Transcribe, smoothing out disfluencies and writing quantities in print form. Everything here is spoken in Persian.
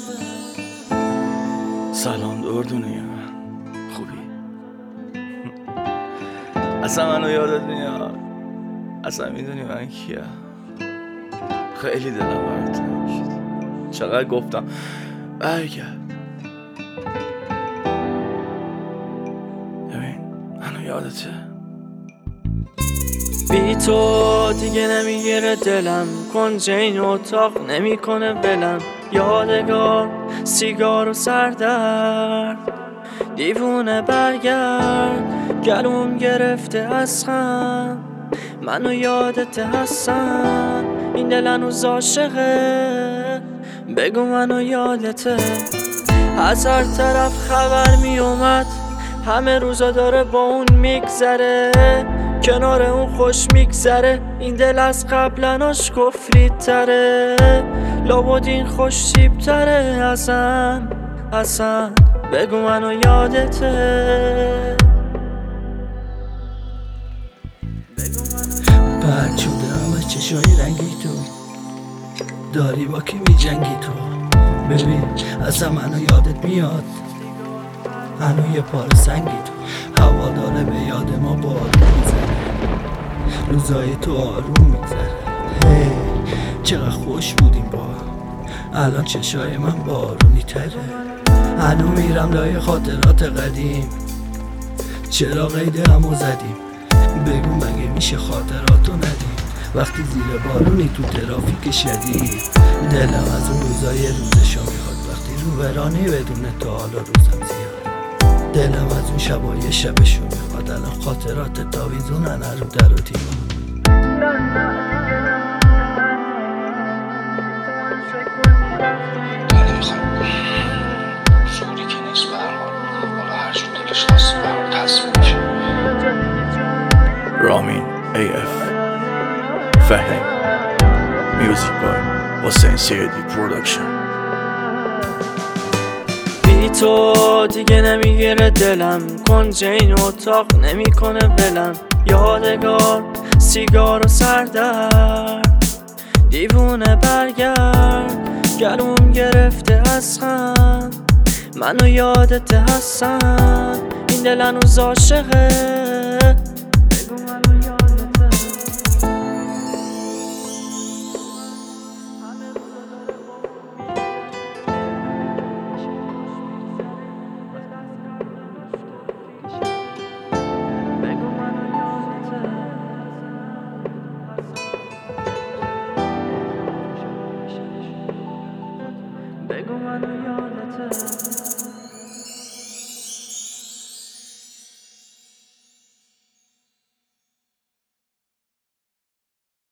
سلام دردونی من خوبی؟ اصلا منو یادت میاد؟ اصلا میدونی من کیه؟ خیلی دلم برات تنگ شد. چقدر گفتم برگرد. ببین منو یادته؟ بی تو دیگه نمیگیره دلم، کنج این اتاق نمیکنه بلم. یادگار سیگار و سردرد، دیوونه برگرد. گلوم گرفته از خم، منو یادت هستم. این دل هنوز عاشقه، بگو منو یادته. از هر طرف خبر می اومد، همه روزا داره با اون میگذره. کنار اون خوش میگذره، این دل از قبلناش کفرید تره. لابد این خوش تیب تره. حسن بگو منو یادته. بعد شده همه چشای رنگی تو داری با کی می جنگی تو. ببین اصلا منو یادت میاد، هنو یه پار سنگی تو. هوا داره به یاد ما بارون میزنه، روزای تو آروم میگذره. هی چقدر خوش بودیم با الان چشای من بارونی تره. هنو میرم لای خاطرات قدیم، چرا قید همو زدیم. بگو مگه میشه خاطراتو ندیم وقتی زیر بارونی تو ترافیک شدید. دلم از اون روزای روزشو میخواد، وقتی رو برانی بدون تو حالا روزم زیاد. دلم از اون شبای شبشو میخواد، الان خاطرات تاویزونن رو در و دیوار. شوری که نیست برحال، حالا هر جور دلش خواست برحال تصمیم میشه. رامین AF فهیم میوزیک بای حسین سیدی پرودکشن. بی تو دیگه نمیگیره دلم، کنج این اتاق نمیکنه بلم. یادگار سیگار و سردرد، دیوونه برگرد. گلوم گرفته از خم، منو یادت هستم. این دل هنوز عاشقه، بگو منو یادته. بگو منو یادته. بگو منو یادته.